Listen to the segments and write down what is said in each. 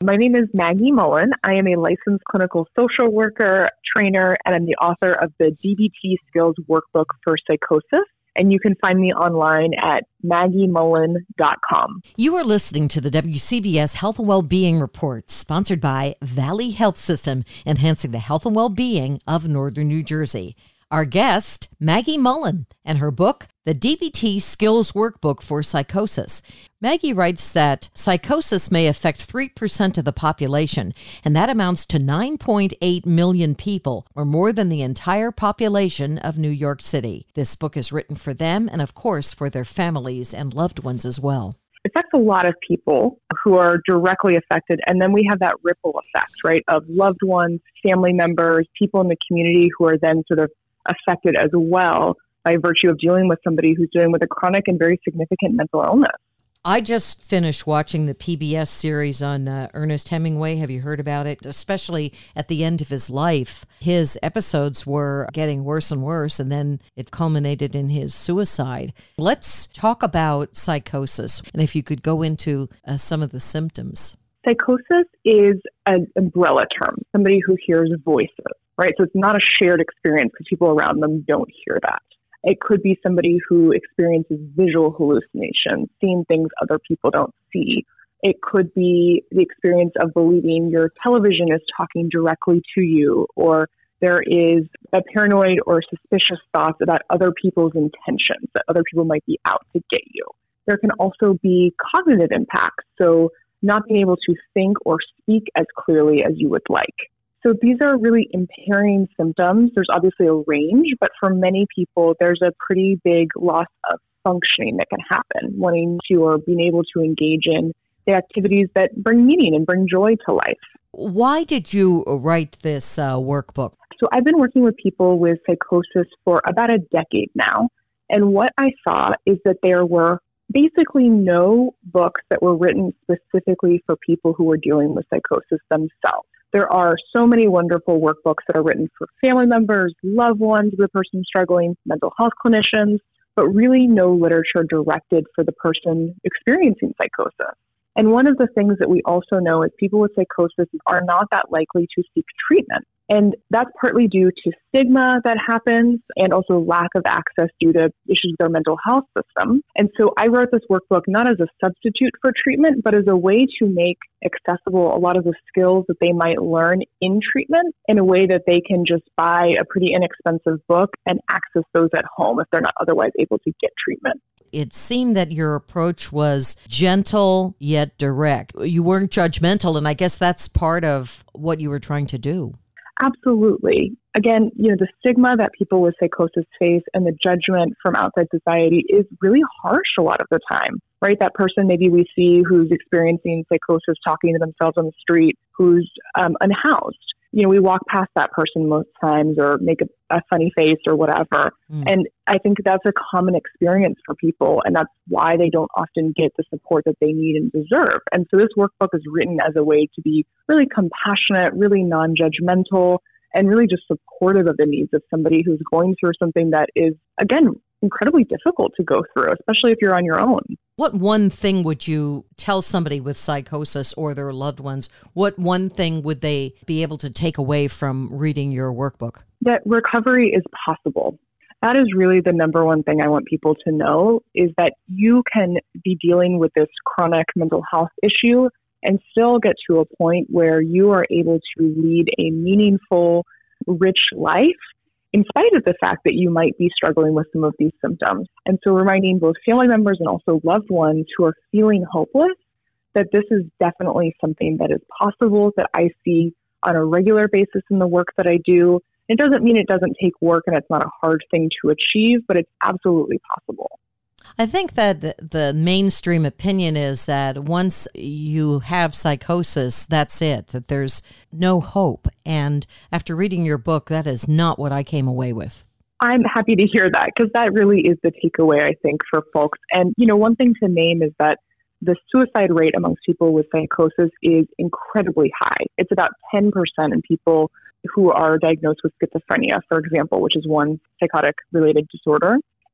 My name is Maggie Mullen. I am a licensed clinical social worker, trainer, and I'm the author of the DBT Skills Workbook for Psychosis. And you can find me online at maggiemullen.com. You are listening to the WCBS Health and Wellbeing Report, sponsored by Valley Health System, enhancing the health and well-being of Northern New Jersey. Our guest, Maggie Mullen, and her book, The DBT Skills Workbook for Psychosis. Maggie writes that psychosis may affect 3% of the population, and that amounts to 9.8 million people, or more than the entire population of New York City. This book is written for them and, of course, for their families and loved ones as well. It affects a lot of people who are directly affected. And then we have that ripple effect, right, of loved ones, family members, people in the community who are then sort of affected as well by virtue of dealing with somebody who's dealing with a chronic and very significant mental illness. I just finished watching the PBS series on Ernest Hemingway. Have you heard about it? Especially at the end of his life, his episodes were getting worse and worse, and then it culminated in his suicide. Let's talk about psychosis, and if you could go into some of the symptoms. Psychosis is an umbrella term, somebody who hears voices, right? So it's not a shared experience because people around them don't hear that. It could be somebody who experiences visual hallucinations, seeing things other people don't see. It could be the experience of believing your television is talking directly to you, or there is a paranoid or suspicious thoughts about other people's intentions, that other people might be out to get you. There can also be cognitive impacts, so not being able to think or speak as clearly as you would like. So these are really impairing symptoms. There's obviously a range, but for many people, there's a pretty big loss of functioning that can happen, wanting to or being able to engage in the activities that bring meaning and bring joy to life. Why did you write this workbook? So I've been working with people with psychosis for about a decade now. And what I saw is that there were basically no books that were written specifically for people who were dealing with psychosis themselves. There are so many wonderful workbooks that are written for family members, loved ones of the person struggling, mental health clinicians, but really no literature directed for the person experiencing psychosis. And one of the things that we also know is people with psychosis are not that likely to seek treatment. And that's partly due to stigma that happens and also lack of access due to issues with our mental health system. And so I wrote this workbook not as a substitute for treatment, but as a way to make accessible a lot of the skills that they might learn in treatment in a way that they can just buy a pretty inexpensive book and access those at home if they're not otherwise able to get treatment. It seemed that your approach was gentle yet direct. You weren't judgmental, and I guess that's part of what you were trying to do. Absolutely. Again, the stigma that people with psychosis face and the judgment from outside society is really harsh a lot of the time, right? That person maybe we see who's experiencing psychosis talking to themselves on the street, who's unhoused. We walk past that person most times or make a funny face or whatever. And I think that's a common experience for people, and that's why they don't often get the support that they need and deserve. And so this workbook is written as a way to be really compassionate, really non-judgmental, and really just supportive of the needs of somebody who's going through something that is, again, incredibly difficult to go through, especially if you're on your own. What one thing would you tell somebody with psychosis or their loved ones? What one thing would they be able to take away from reading your workbook? That recovery is possible. That is really the number one thing I want people to know, is that you can be dealing with this chronic mental health issue and still get to a point where you are able to lead a meaningful, rich life in spite of the fact that you might be struggling with some of these symptoms. And so reminding both family members and also loved ones who are feeling hopeless that this is definitely something that is possible, that I see on a regular basis in the work that I do. It doesn't mean it doesn't take work and it's not a hard thing to achieve, but it's absolutely possible. I think that the mainstream opinion is that once you have psychosis, that's it, that there's no hope. And after reading your book, that is not what I came away with. I'm happy to hear that, because that really is the takeaway, I think, for folks. And, one thing to name is that the suicide rate amongst people with psychosis is incredibly high. It's about 10% in people who are diagnosed with schizophrenia, for example, which is one psychotic-related disorder.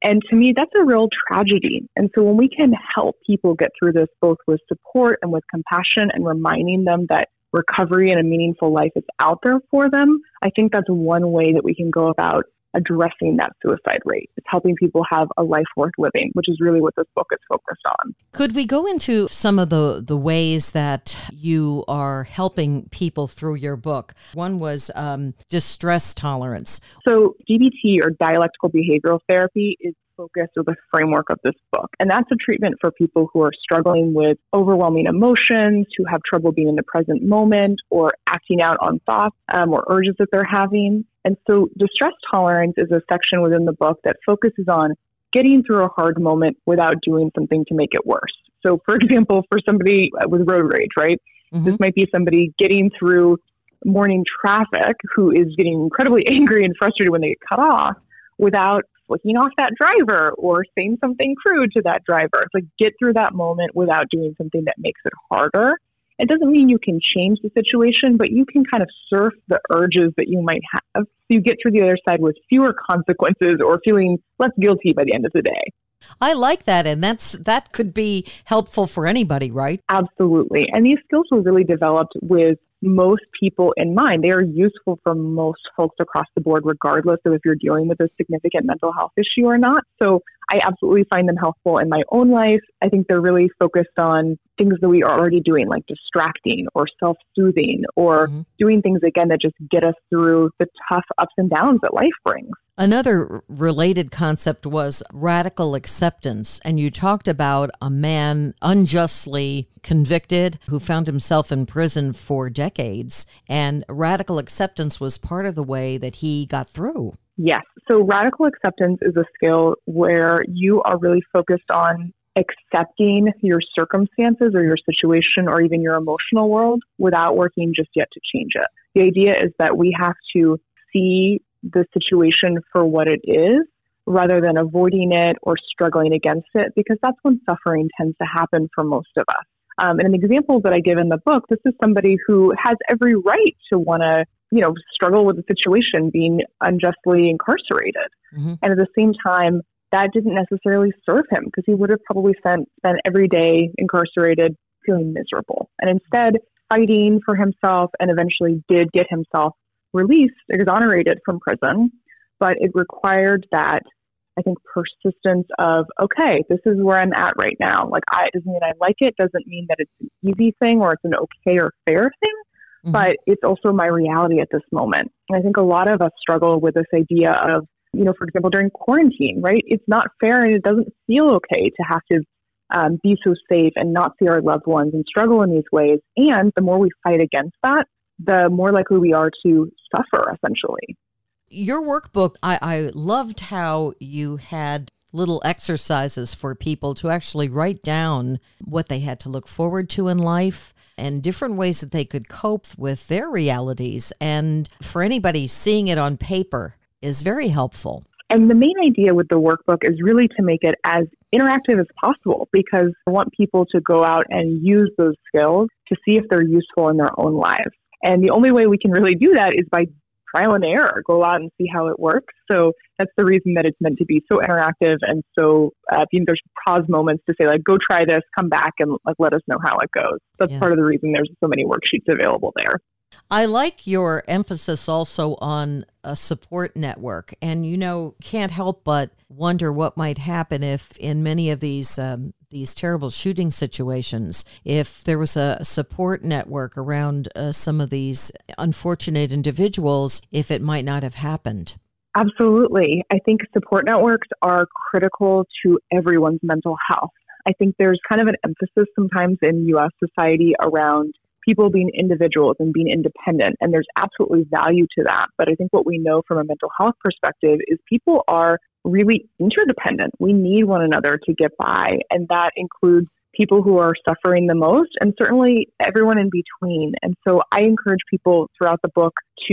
And to me, that's a real tragedy. And so when we can help people get through this, both with support and with compassion and reminding them that recovery and a meaningful life is out there for them, I think that's one way that we can go about addressing that suicide rate. It's helping people have a life worth living, which is really what this book is focused on. Could we go into some of the ways that you are helping people through your book? One was just stress tolerance. So DBT, or dialectical behavioral therapy, is focus or the framework of this book. And that's a treatment for people who are struggling with overwhelming emotions, who have trouble being in the present moment or acting out on thoughts or urges that they're having. And so distress tolerance is a section within the book that focuses on getting through a hard moment without doing something to make it worse. So for example, for somebody with road rage, right? Mm-hmm. This might be somebody getting through morning traffic who is getting incredibly angry and frustrated when they get cut off without flicking off that driver or saying something crude to that driver. It's like, get through that moment without doing something that makes it harder. It doesn't mean you can change the situation, but you can kind of surf the urges that you might have. So you get through the other side with fewer consequences or feeling less guilty by the end of the day. I like that. And that could be helpful for anybody, right? Absolutely. And these skills were really developed with most people in mind. They are useful for most folks across the board, regardless of if you're dealing with a significant mental health issue or not. So I absolutely find them helpful in my own life. I think they're really focused on things that we are already doing, like distracting or self-soothing or doing things, again, that just get us through the tough ups and downs that life brings. Another related concept was radical acceptance. And you talked about a man unjustly convicted who found himself in prison for decades. And radical acceptance was part of the way that he got through. Yes. So radical acceptance is a skill where you are really focused on accepting your circumstances or your situation or even your emotional world without working just yet to change it. The idea is that we have to see the situation for what it is rather than avoiding it or struggling against it, because that's when suffering tends to happen for most of us. And an example that I give in the book, this is somebody who has every right to want to struggle with the situation, being unjustly incarcerated. Mm-hmm. And at the same time, that didn't necessarily serve him because he would have probably spent every day incarcerated feeling miserable. And instead, fighting for himself and eventually did get himself released, exonerated from prison. But it required that, I think, persistence of, okay, this is where I'm at right now. Like, it doesn't mean I like it, doesn't mean that it's an easy thing or it's an okay or fair thing. But it's also my reality at this moment. And I think a lot of us struggle with this idea of, for example, during quarantine, right? It's not fair and it doesn't feel okay to have to be so safe and not see our loved ones and struggle in these ways. And the more we fight against that, the more likely we are to suffer, essentially. Your workbook, I loved how you had little exercises for people to actually write down what they had to look forward to in life and different ways that they could cope with their realities. And for anybody, seeing it on paper is very helpful. And the main idea with the workbook is really to make it as interactive as possible, because I want people to go out and use those skills to see if they're useful in their own lives. And the only way we can really do that is by trial and error, go out and see how it works. So that's the reason that it's meant to be so interactive and so there's pause moments to say, like, go try this, come back and let us know how it goes. That's part of the reason there's so many worksheets available there. I like your emphasis also on a support network. And, can't help but wonder what might happen if in many of these terrible shooting situations, if there was a support network around some of these unfortunate individuals, if it might not have happened. Absolutely. I think support networks are critical to everyone's mental health. I think there's kind of an emphasis sometimes in U.S. society around people being individuals and being independent, and there's absolutely value to that. But I think what we know from a mental health perspective is people are really interdependent. We need one another to get by, and that includes people who are suffering the most and certainly everyone in between. And so I encourage people throughout the book to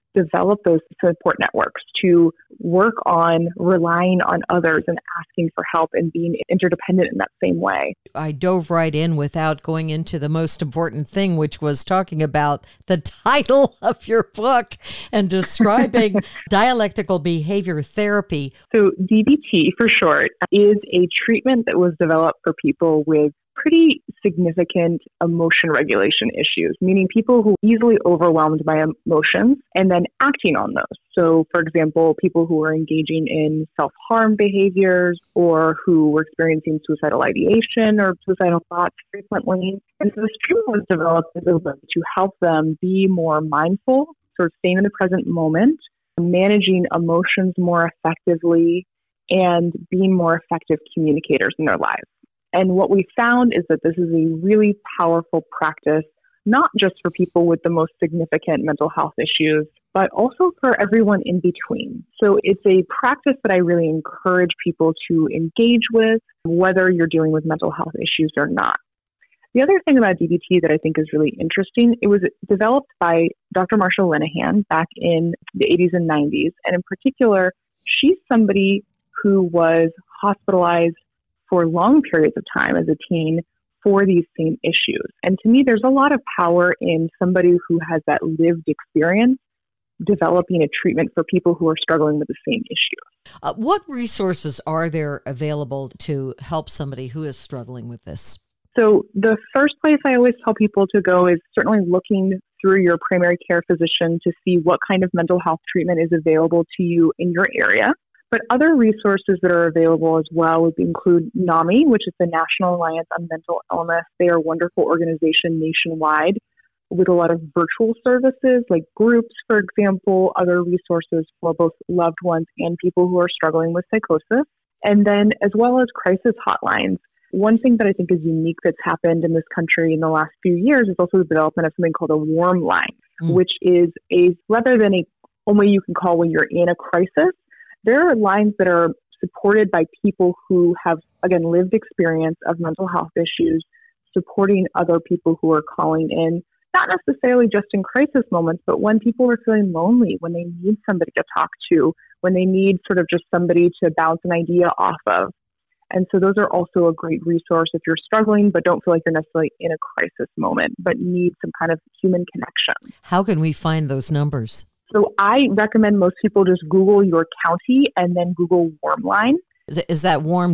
develop those support networks, to work on relying on others and asking for help and being interdependent in that same way. I dove right in without going into the most important thing, which was talking about the title of your book and describing dialectical behavior therapy. So DBT, for short, is a treatment that was developed for people with pretty significant emotion regulation issues, meaning people who are easily overwhelmed by emotions and then acting on those. So, for example, people who are engaging in self-harm behaviors or who were experiencing suicidal ideation or suicidal thoughts frequently. And so this treatment was developed as a way to help them be more mindful, sort of staying in the present moment, managing emotions more effectively, and being more effective communicators in their lives. And what we found is that this is a really powerful practice, not just for people with the most significant mental health issues, but also for everyone in between. So it's a practice that I really encourage people to engage with, whether you're dealing with mental health issues or not. The other thing about DBT that I think is really interesting, it was developed by Dr. Marsha Linehan back in the 80s and 90s. And in particular, she's somebody who was hospitalized for long periods of time as a teen for these same issues. And to me, there's a lot of power in somebody who has that lived experience developing a treatment for people who are struggling with the same issue. What resources are there available to help somebody who is struggling with this? So the first place I always tell people to go is certainly looking through your primary care physician to see what kind of mental health treatment is available to you in your area. But other resources that are available as well would include NAMI, which is the National Alliance on Mental Illness. They are a wonderful organization nationwide with a lot of virtual services like groups, for example, other resources for both loved ones and people who are struggling with psychosis. And then as well as crisis hotlines. One thing that I think is unique that's happened in this country in the last few years is also the development of something called a warm line, which is rather than a way you can call when you're in a crisis, there are lines that are supported by people who have, again, lived experience of mental health issues, supporting other people who are calling in, not necessarily just in crisis moments, but when people are feeling lonely, when they need somebody to talk to, when they need sort of just somebody to bounce an idea off of. And so those are also a great resource if you're struggling, but don't feel like you're necessarily in a crisis moment, but need some kind of human connection. How can we find those numbers? So I recommend most people just Google your county and then Google Warm Line. Is that WARM,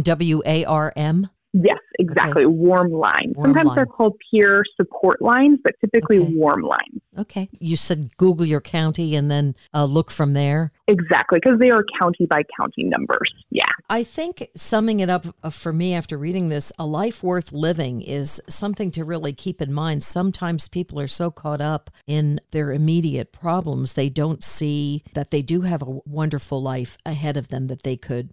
WARM? Yes, exactly. Okay. Warm Line. Warm Sometimes line. They're called peer support lines, but typically warm lines. Okay. You said Google your county and then look from there? Exactly, because they are county by county numbers. Yeah. I think summing it up for me after reading this, a life worth living is something to really keep in mind. Sometimes people are so caught up in their immediate problems, they don't see that they do have a wonderful life ahead of them that they could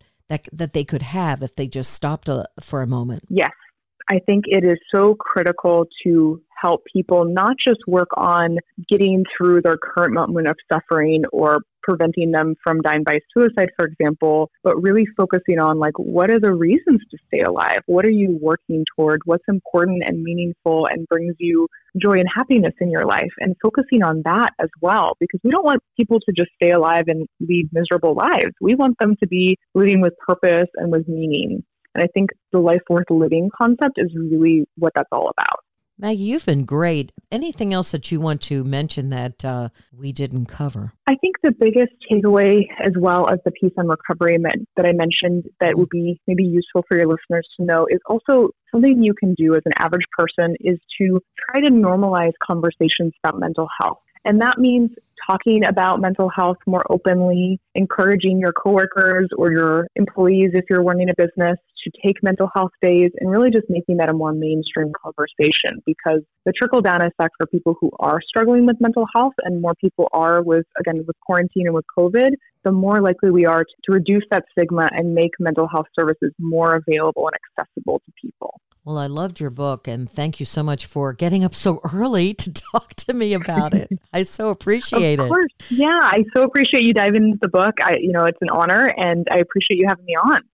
have if they just stopped for a moment. Yes. I think it is so critical to help people not just work on getting through their current moment of suffering or preventing them from dying by suicide, for example, but really focusing on like, what are the reasons to stay alive? What are you working toward? What's important and meaningful and brings you joy and happiness in your life? And focusing on that as well, because we don't want people to just stay alive and lead miserable lives. We want them to be living with purpose and with meaning. And I think the life worth living concept is really what that's all about. Maggie, you've been great. Anything else that you want to mention that we didn't cover? I think the biggest takeaway, as well as the piece on recovery that I mentioned that would be maybe useful for your listeners to know, is also something you can do as an average person is to try to normalize conversations about mental health. And that means talking about mental health more openly, encouraging your coworkers or your employees, if you're running a business, to take mental health days and really just making that a more mainstream conversation, because the trickle-down effect for people who are struggling with mental health, and more people are with quarantine and with COVID, the more likely we are to reduce that stigma and make mental health services more available and accessible to people. Well, I loved your book, and thank you so much for getting up so early to talk to me about it. I so appreciate it. Of course. Yeah, I so appreciate you diving into the book. It's an honor, and I appreciate you having me on.